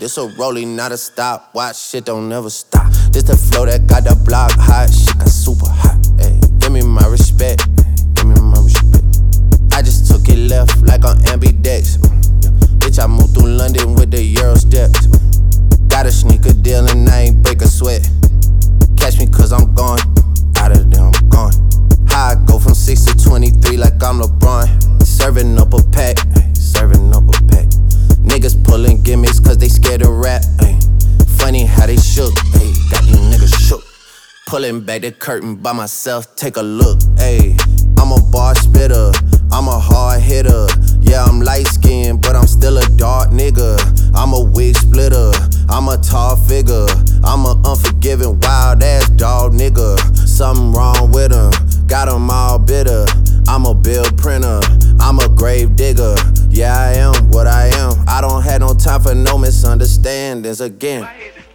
This a rolling, not a stop. Watch, shit don't never stop. This the flow that got the block hot. Shit got super hot. Ay, give me my respect. Give me my respect. I just took it left like on ambidex. Bitch, I moved through London with the Euro steps. Got a sneaker deal and I ain't break a sweat. Catch me cause I'm gone. Out of there, I'm gone. How I go from 6 to 23 like I'm LeBron. Serving up a pack. Serving up a pack. Niggas pulling gimmicks cause they scared to rap. Ay. Funny how they shook. Ay. Got these niggas shook. Pulling back the curtain by myself. Take a look. Ay. I'm a bar spitter. I'm a hard hitter. Yeah, I'm light skinned, but I'm still a dark nigga. I'm a wig splitter. I'm a tall figure. I'm a unforgiving, wild ass dog nigga. Something wrong with him. Got him all bitter. I'm a bill printer. I'm a grave digger. Yeah, I am what I am. I don't have no time for no misunderstandings again.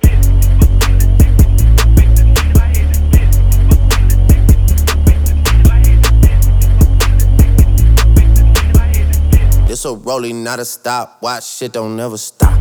This a rolling, not a stop. Watch, shit don't never stop.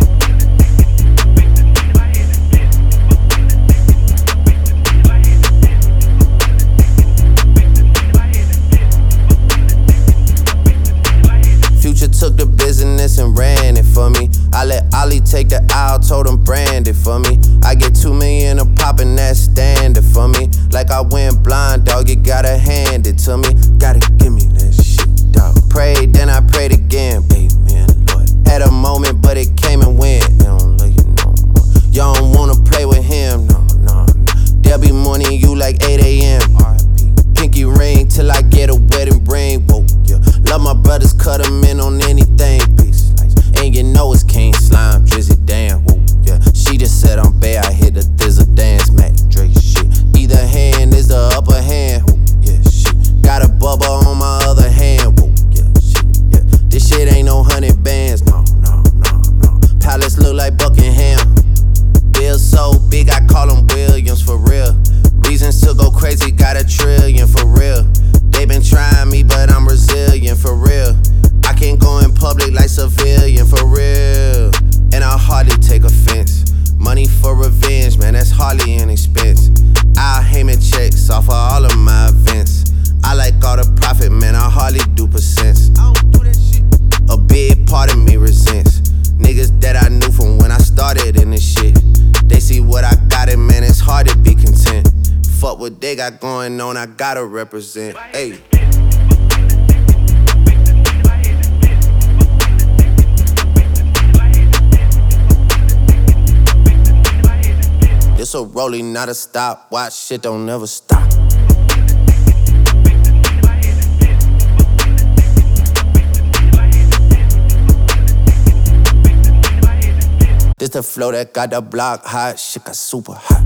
Future took the business and ran it for me. I let Ollie take the aisle, told him brand it for me. I get 2 million a pop and that's standard for me. Like I went blind, dog, you gotta hand it to me. Gotta give me that shit, dog. Prayed, then I prayed again. Amen, Lord. Had a moment, but it came and went. They don't love you no more. You don't wanna play with him, no, no, no. They'll be mourning you like 8 a.m. Pinky ring till I get a wedding ring. Whoa, yeah. Love my brothers, cut them in on anything. Peace, and you know it's King Slime, Drizzy, damn. Whoa, yeah. She just said I'm bad, I hit the thizzle dance, Mac Drake shit. Either hand is the upper hand. Whoa, yeah, shit. Got a bubble on my other hand. Whoa, yeah, shit, yeah. This shit ain't no 100 bands, no, no, no, no. Palace look like Buckingham. Bill so big, I call him Williams for real. Reasons to go crazy, got 1 trillion for real. They been trying me, but I'm resilient for real. I can't go in public like civilian for real. And I hardly take offense. Money for revenge, man, that's hardly an expense. I'll Heyman checks off of all of my events. I like all the profit, man, I hardly do percents. I don't do that shit. A big part of me resents niggas that I knew from when I started in this shit. They see what I got and man, it's hard to be content. Fuck what they got going on, I gotta represent. Ayy. This a rolling, not a stop. Watch, shit don't never stop. This the flow that got the block hot. Shit got super hot.